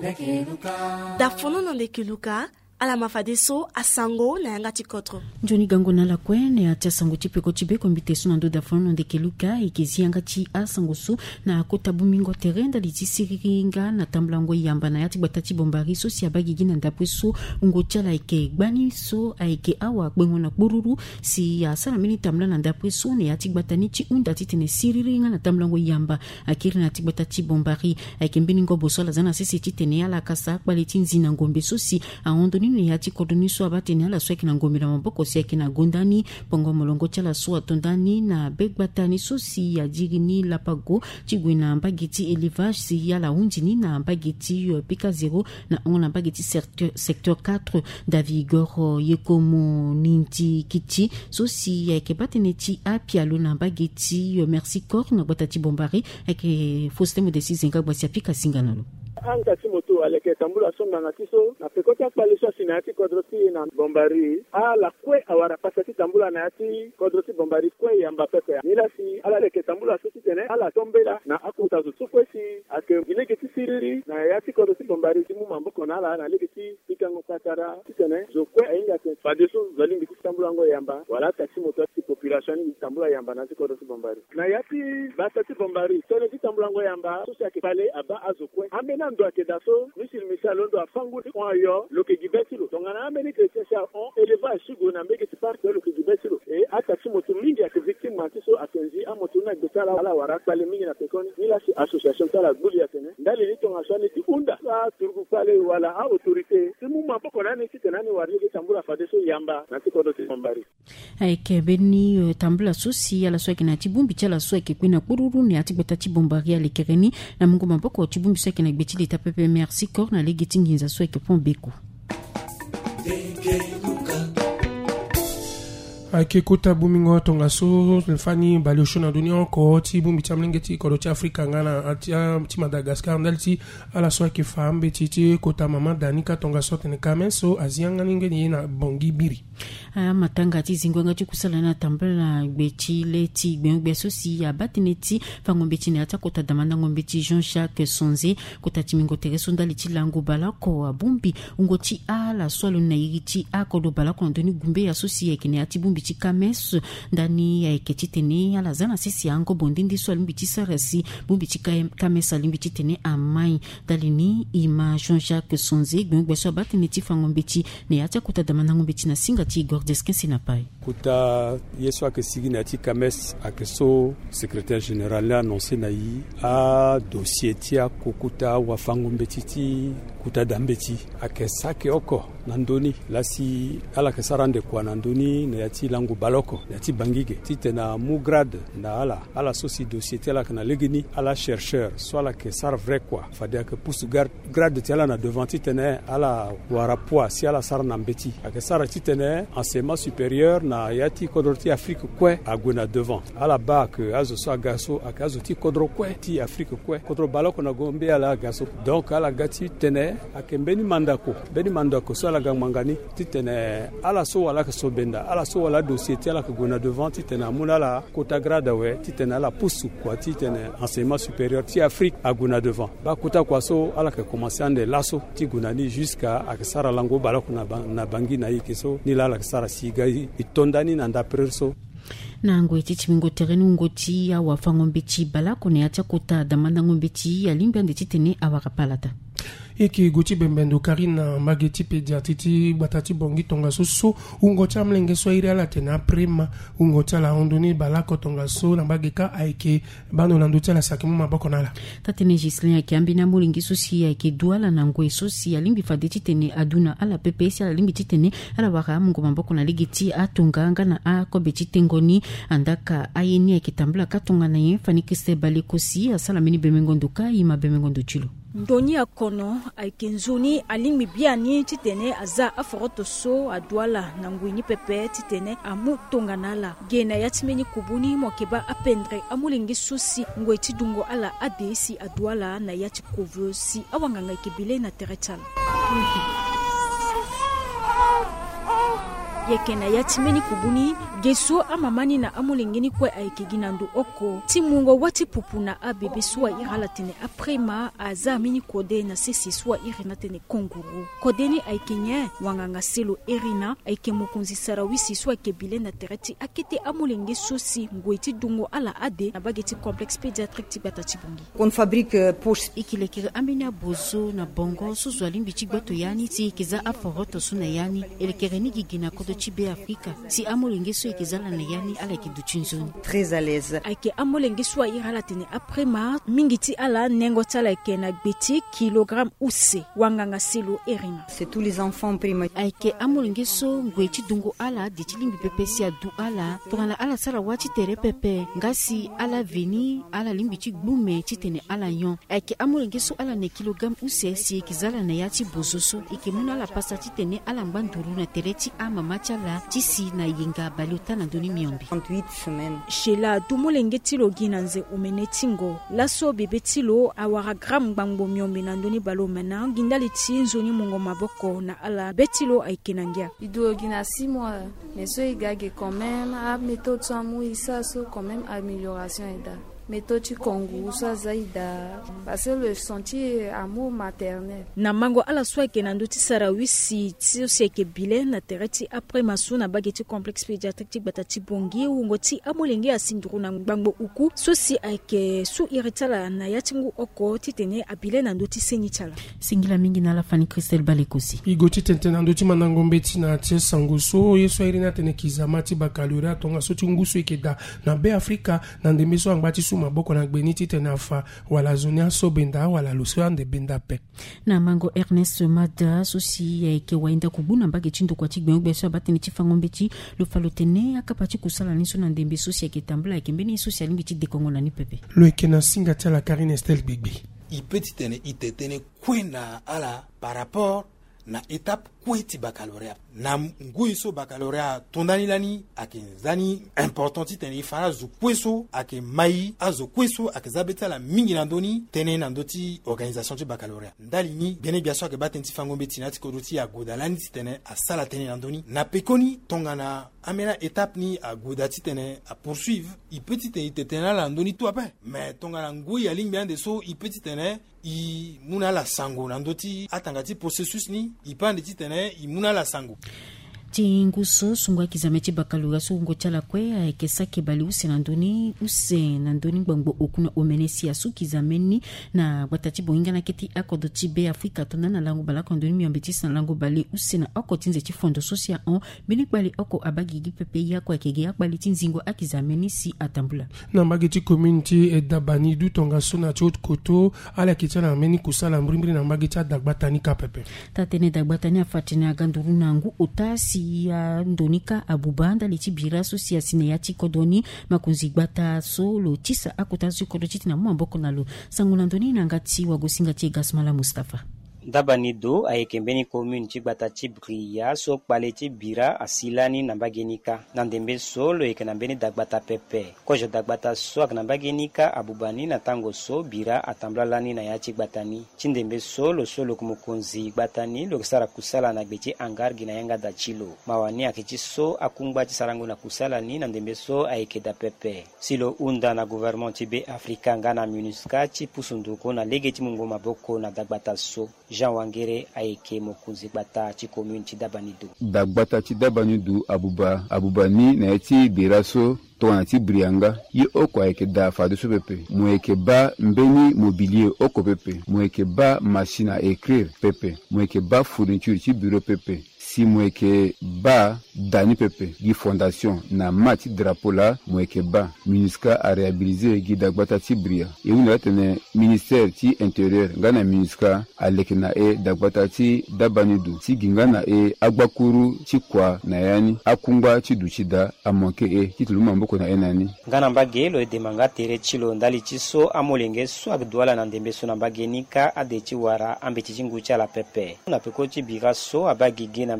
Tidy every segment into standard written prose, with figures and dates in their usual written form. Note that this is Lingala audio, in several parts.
dafono na lekeluka ala mafadeso asango na yanga tikotro Johnny Gangona la kwene atia sango tipeko tibeko mbiteso na ndo dafono ndekeluka ikezi yanga ti asango su na kota bumingo terenda litisiriringa na tamblango yamba na yati batati bombari so si abagi gina ndapweso ungocha la ike gbani so aike awa kwengo na bururu si asala mini tambla na ndapweso ne yati batani ti unda titene siriringa na tamblango yamba akiri na ti batati bombari aike mbini ngo bosola zana sisi titene ala kasa kwaliti nzina ngombe so si aondoni ni yati kodoni so abateni ala sweki na ngombe na maboko siaki na gondani pongo molongo chala so atondani na begbatani so si ya jirini lapago chigwina mbagiti elevage si ya la unjini na mbagiti pika 0 na ongo na mbagiti secteur 4 Davigor yekomo ninti kiti so si ya kebatene ti apialo na mbagiti merci corps na batati bombari eke fostemo de sizinga bwasi pika singanalo anga simoto aleke tambula songa ngatiso na pekota palisha sinati kodroti na bombari ala kwe awara pasati tambula na ati kodroti bombari kwe yamba pepe nila si ala leke tambula so tene ala tombela na akuta zo kwe si ake gileke ti siriri na yati kodroti bombari timu mamboko na ala na leke ti pikango katara tene zo kwe ainga te padeso zalingi ti tambula ngo yamba wala taxi moto ti population ni tambula yamba na ti kodroti bombari na yati batati bombari tole ti tambula ngo yamba so ake pale aba azo kwe amena ndo ake daso misil misalo ndo afangu kwa yo loke gibetilo tongana ameni kretesha on eleva shigo na mbeke ti parte loke gibetilo e ata simoto mingi ake victime matiso akenzi amoto na gbetala ala wara pale mingi na pekoni nila si association tala guli atene ndali ni tonga shani ti unda sa turgu pale wala a autorité simu mapoko nani titenani wari ke tambula fadeso yamba na tikodo ti bombari aike beni tambula susi ala sweki na tibumbi chala sweki kwina kururu ni atibeta tibombari ale kereni na mungu mapoko tibumbi sweki na gbetili tapepe merci corps na legi tinginza sweki pombeko ake kota bumingo tonga so fani baliosho na dunia ko ti bumbi chamlengeti ko ti Afrika ngana atia ti Madagascar ndalti ala so ke fambe ti kota mama danika tonga so tene kamenso azianga ningeni na bongi biri matanga ti zingwanga ti kusala na tambala gbeti leti gbengbe so si abatineti fangombe ti ne ata kota damanda ngombe ti Jean-Jacques Sonze kota ti mingo tereso ndali ti lango balako abumbi ngoti ala swalo na yiti akodo balako ndoni gumbe ya so si ekene ati bumbi ti kames ndani ya eketi tene ala zana sisi ango bondindi so limbi ti sarasi bumbi ti kames limbi ti tene amai dalini ima Jean-Jacques Sonze gbengbe so abatineti fangombe ti ne ata kota damanda ngombe ti na singa ti Gordeskin Sinapai. Kuta yeso ake sigina ti kames ake so secrétaire général annoncé na yi a dossier ti akokuta wafangombe ti kuta dambeti ake sake oko nandoni lasi ala ke sarande kwa nandoni na yati langu baloko yati bangige ti tena mu grade na ala so si dossier ti ala kana legini ala chercheur so ala ke sar vrai quoi fade ke pousse grade ti ala na devant ti tene ala wara poa si ala sar na mbeti ake sar ti tene enseignement supérieur na yati kodroti Afrique kwe agwena devant ala ba ke azo so agaso akazo ti kodro kwe ti Afrique kwe kodro baloko na gombe ala agaso donc ala gati tene ake beni mandako so ala gangmangani ti tene ala so wala ke so benda ala so wala dossier ti ala ke gwena devant ti tene amuna la kota grade we ti tene ala pousse quoi ti tene enseignement supérieur ti Afrique agwena devant ba kota kwa so ala ke commencer ande laso ti gunani jusqu'à akesara lango baloko na bangi na ikeso ni la sara siga itondani na ndapreso na ngweti chimingo terenu ngoti ya wafangombe chi balako ne acha kota damanda ngombe chi ya limbi ande titene awakapalata eki guti bembendo karina mageti pediatiti batati bongi tonga so ungo chamlenge so iri ala tena prima ungo chala ondoni balako tonga so na bageka aike bano na nduti ala sakimu maboko nala tatene Gislin ya kiambi na mulingi so si ya ke duala na ngwe so si ya limbi fadeti tene aduna ala PPS ala limbi titene ala waka mungo maboko na ligiti atunganga na akobeti tengoni andaka ayeni ya kitambula katunga na ye fanikiste balikosi asala mini bemengondo kai ma bemengondo chilo ndoni akono aikenzuni alimi biani titene aza aforoto so adwala na ngwini pepe titene amu tonganala gena yatimeni kubuni mokeba apendre amulingi susi ngweti dungo ala adesi adwala na yati kovyosi awanganga ikibile na teretala yekena yatimeni kubuni geso amamani na amulengeni kwe aikiginandu oko timungo wati pupuna abebe suwa iralatene aprema azamini kode na sisi suwa irinatene konguru kodeni aikenye wanganga selo erina aike mokunzi sarawisi suwa kebile na tereti akete amulenge sosi ngweti dungo ala ade na bageti complexe pédiatrique tibata tibungi on fabrique poche ikilekere amina bozo na bongo suzwali mbichi gbato yani ti kiza aforoto suna yani elekere ni gigina kodo chibe Afrika si amolenge so ekizala na yani ala kiduchinzoni très à l'aise aike amolenge so irala tene après ma mingiti ala nengo tala kena beti kilogramme use wanganga silo erina c'est tous les enfants prima aike amolenge so ngwechi dungo ala dichilimbi pepe si adu ala tongana ala sala wachi tere pepe ngasi ala veni ala limbichi gbume chitene ala yon aike amolenge so ala ne kilogramme use si ekizala na yati bozoso ikemuna la pasa chitene ala mbanduru na tereti ama machala tisi na yenga balota na doni miombi 38 semaines shela dumolenge tilo ginanze umenetingo laso bebe tilo awara gram bangbo miombi na doni balo mena gindali tinzoni mongo maboko na ala betilo aikenangia ido gina 6 mois mais so igage quand même a méthode samu isa so quand même amélioration eda méthode Congo ça zaida parce que le sentier amour maternel na mango ala swa kenando ti sarawisi ti oseke bile na tereti après masuna bageti complexe pédiatrique batati bongi ngoti amolenge asinduru na bango uku sosi ake su iritala na yatingu oko titene abile na ndoti senyitala singila mingi na la fani Christelle Balekosi igoti tentena ndoti manango mbeti na tie sanguso yeso irina tene kizamati bakalura tonga soti nguso ikeda na be Afrika na ndemiso angbati su maboko na gbeniti tenafa wala zonia sobenda wala lusande benda pe na mango Ernest Mada sosi ke wainda kubuna mbage chindo kwa tigbe beso bateni chifangombeti lo falotene akapati kusala niso na ndembe sosi ke tambula ke mbeni sosi alimbi de Congo na ni pepe lo ekena singa tala Karine Estelle Bigbi ipetitene itetene kwena ala par rapport na étape kweti baccalauréat na nguiso baccalauréat tondanilani akinzani importanti tene fara zu kweso ake mai azo kweso akizabeta la mingi nandoni tene nandoti organisation du baccalauréat ndalini bene biaso ke batenti fangombe tinati kodoti ya godalani tene asala tene nandoni na pekoni tongana amena étape ni a godati tene a poursuivre ipetite itetena la ndoni tout après mais tongana ngui ya ligne bien de so ipetitene i muna la sango nandoti atangati processus ni ipande titene i muna la sango tinguso sungwa kizamechi bakalura sungo chala kwe ekesa kebali usenandoni gbangbo okuna omenesi asu kizameni na batati boinga na keti akodo tibe Afrika tona na lango bala kondoni miambetisa na lango bali usena akotinze chifondo social on binikbali oko abagigi pepe yako akege yakbali tinzingo akizameni si atambula na mageti community edabani du tonga sona chot koto ala kitana meni kusala mbrimbri na mageti adagbatani ka pepe tatene dagbatani afatene aganduru nangu otasi ya ndonika abubanda lichibira association ya tikodoni makunzi gbata so lo tisa akutazu kodoti na mwamboko nalo sangula ndoni nangati wagosinga ti Gasmala Mustafa Dabani do ayekembeni commune chigbata chibria so kpaleti bira asilani nambagenika nandembe solo ekenambeni dagbata pepe kojo dagbata so akanambagenika abubani na tango so bira atamblalani na ya chigbatani chindembe solo kumukunzi gbatani lokisara kusala na gbechi angargi na yanga dachilo mawani akichi so akungba chisarango na kusala ni nandembe so ayekeda pepe silo unda na gouvernement tibe Afrika ngana MINUSCA chipusunduko na legeti mungo maboko na dagbata so Jean Wangere aike mokunzi gbata chi commune chi Dabanidu. Dagbata chi Dabanidu abubani na eti biraso to ti brianga yi oko aike da fadu so pepe moeke ba mbeni mobilier oko pepe moeke ba machine à écrire pepe moeke ba fourniture chi bureau pepe si moeke ba dani pepe gi fondation na mati drapeau la moeke ba MINUSCA a réhabilité gi dagbata ti bria et une tene ministère ti intérieur ngana MINUSCA alekena e dagbata ti Dabanidu ti gingana e agbakuru ti kwa na yani akungba ti duchida amonke e ti tuluma mboko na enani ngana mbagelo de manga tere chilo ndali chiso amolenge so agdwala na ndembe so na mbagenika ade chi wara ambe chi ngucha la pepe na peko chi bira so abagigi na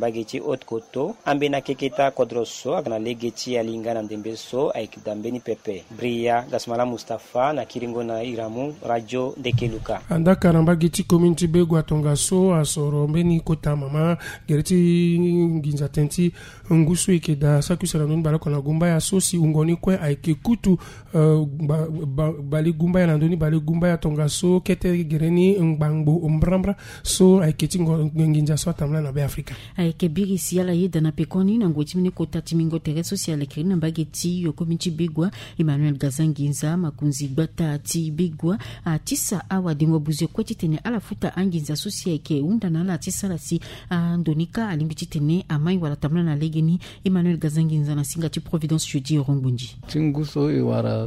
mbage ti haute koto ambe na keketa kodro so aga na lege ti alinga na ndembe so ayeke dambeni pepe bria gasmala Mustafa na kiringo na iramu radio ndeke luka andaka na mbage ti commune ti begwa tonga so asoro mbeni kota mama gere ti nginza tenti ngusu yeke da sakusala ndöni balako na gumba ya so si ungoni kue ayeke kutu bale gumba ya na ndöni bale gumba ya tonga so kete gere ni ngbangbo mbrambra so ayeke ti nginza so atamla na be afrika ayeke biri si ala ye da na pekoni na ngoi ti mini kota ti mingo tere so si alekiri na mbage ti yo commune ti begwa Emmanuel Gazanginza makunzi gbata ti begwa atisa awa dingwa buze kue ti tene ala futa anginza so si ayeke hunda na ala atisa la si ndöni ka alimbi ti tene amai wala tamla na lege ni Emmanuel Gazanginza na singa ti Providence jeudi Rongbunji tinguso e wara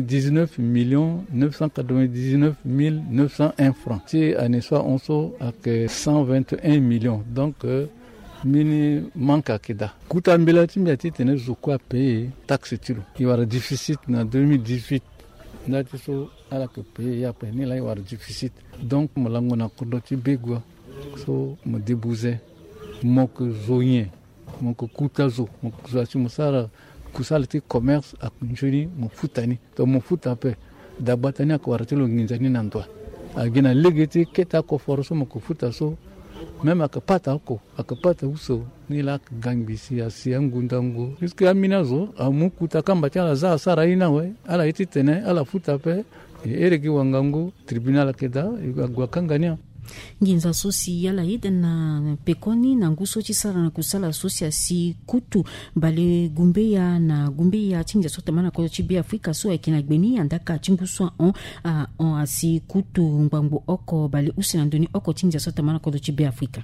99,999,901 francs ti ane soit onso ak 121 millions donc mini manka kida kuta mbela ti mbia ti tene zo kwa paye taxe tilo i wara déficit na 2018 ndati so ala ke paye ya pe ni la i wara déficit donc molango na kodo ti begwa so mo débouze moko zoyen moko kuta zo moko zo ti musara kusala ti commerce akunjuni mo futani to mo futa pe da batani akwara ti lo nginzani na ndwa agina legeti keta ko forso mo ko futa so même akapata uso ni la gangbisi asia ngundango iske amina zo amukuta kamba chala za sara ina we ala iti tene ala futa pe ereki wangango tribunal keda igwa kangania nginza sosi yala ida na pekoni na nguso ti sala na kusala sosi asi kutu bale gumbeya na gumbeya tinja sota mana ko ti be Afrika so ekina gbeni andaka tinguso on asi kutu ngbangbo oko bale usina ndoni oko tinja sota mana ko ti be Afrika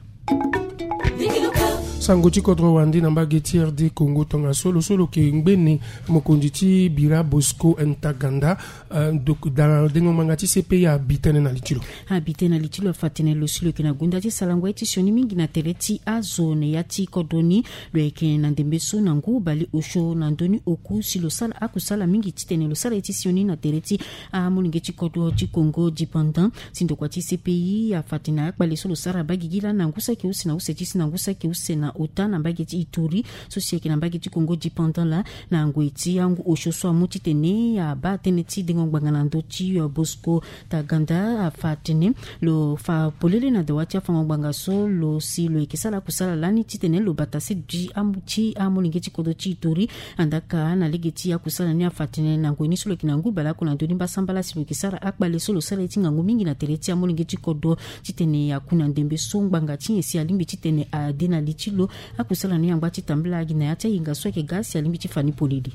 sango ti kodro wandi na mbage ti RD Congo tonga solo ke ngbeni mokonzi ti bira Bosco Ntaganda da dengo manga ti CPI abitene na litilo afatene lo silo ke na gunda ti salangwa ti sioni mingi na tere ti azone ya ti kodoni lo yeke na ndembe so na ngu bali osho na ndoni oku silo sala akusala mingi ti tene lo sala ti sioni na tere ti moninge ti kodro ti Congo dependant sindo kwa ti CPI afatene akbale solo sara bagigila na ngusa ke usina useti na ngusa ke usina ota na mbage ti Ituri so sieke na mbage ti Congo dependant la na ngoi ti yangu osho so amuti tene ya ba tene ti dengo ngbanga na ndo ti Bosco Ntaganda afatene lo fa polele na dawati afango ngbanga so lo si lo ekisala kusala lani ti tene lo batase di amuti amolinge ti kodo ti Ituri andaka na lege ti akusala ni afatene na ngoi ni so lo kina ngu bala ko na ndoni basambala si lo ekisala akbale so lo sala ti ngangu mingi na tere ti amolinge ti kodo ti tene ya kuna ndembe so ngbanga ti esi alimbi ti tene adena litilo akusala ni yangba ti tambla gina ya ti yinga so ke gasi alimbi ti fani polidi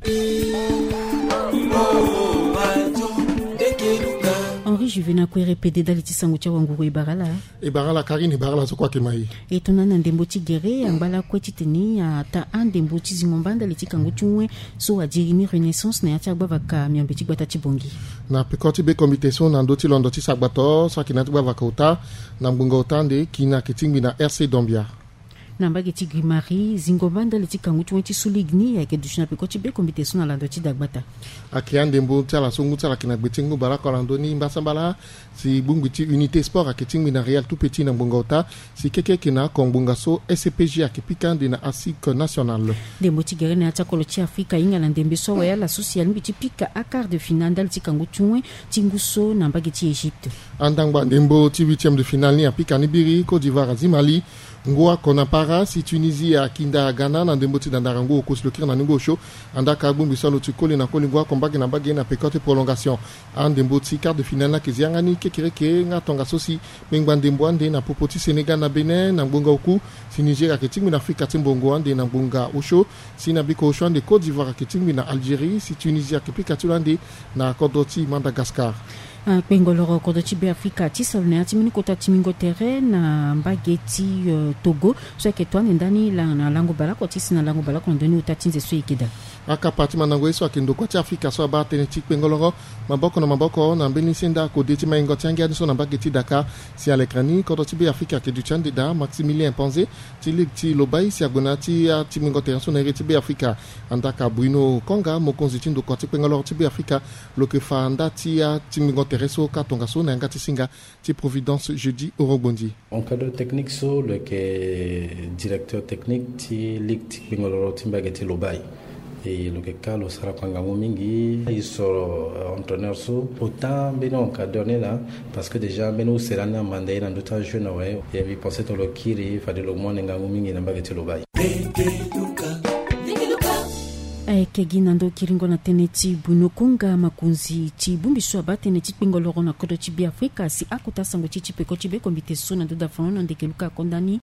Henri Juvena ko répéter dali ti sango cha wangu ibarala Karine ibarala so kwa kemai e tona na ndembo ti gere ambala ko ti teni ata ndembo ti zingombanda li ti kango chunwe so adiri ni renaissance na ya ti agba vaka miambe ti gbata ti bongi na pekoti be communication na ndo ti londo ti sagbato so kina ti gba vaka uta na mbunga utande kina kitingbi na RC Dombia na mbage ti Grimari zingombanda li ti kango chunwe ti suligni ya ke dushna pekoti be communication na lando ti dagbata akiande mbo tala songu tala kina gbetingu baraka landoni mbasambala si bungu ti unité sport akitingu na Real tout petit na mbongota si keke kina kongbunga so SCPJ akipikande na ASIC national de motigere na atakolo ti Afrika inga na ndembe so waya la social mbi ti pika a quart de finale dal ti kango chunwe tinguso na mbage ti Egypte andangba ndembo ti 8e de finale ni apika ni biri Côte d'Ivoire azimali ngwa kona para si Tunisie akinda Ghana na ndembo ti dandarango okoslokir na ningo show andaka bumbi solo ti koli na koli ngwa kombage na mbage na pekote prolongation andembo ti quart de finale na keziangani kekireke nga tonga sosi mengba ndembo ande na popoti Sénégal na Benin na ngbonga oku si Nigeria ketingwi na Afrika timbongo ande na ngbonga osho si na biko osho ande Côte d'Ivoire ketingwi na Algérie si Tunisie kepika tulande na kodoti Madagascar pengoloro kodo ti be Afrika ti salone ati mini kota ti mingo tere na mbage ti Togo so ke toane ndani na lango balako ti sina lango balako ndoni uta tinze so ikeda aka parti manango eso akindoko ti Afrika so aba tene ti kpengoloro maboko na maboko na mbeni senda ko de ti maingo ti angia so na bageti Dakar si alekrani kodo ti be Afrika ke du chande da Maximilien Panze ti lig ti lobai si agona ti ti mingo te so na ti be Afrika andaka Bruno Konga mo konzi ndoko ti kpengoloro ti be Afrika lo ke fa anda ti mingo te so ka tonga so na anga ti singa ti Providence jeudi Orobondi. En cadre technique so le ke directeur technique ti lig ti kpengoloro ti bageti lobai et le cas le sera mingi ils sont entraîneurs so autant beno encadré là parce que déjà beno serana mandé dans d'autres jeunes ouais et vi pensé to le kiri fa de le moins ngangu mingi na bageti lobai aekegi nando kiringo na tene ti Bruno Konga makunzi ti bumbiso aba tene ti kpengoloro na kodo ti bi Afrika si akuta sango ti peko ti be komite so na ndoda fono na ndeke luka kondani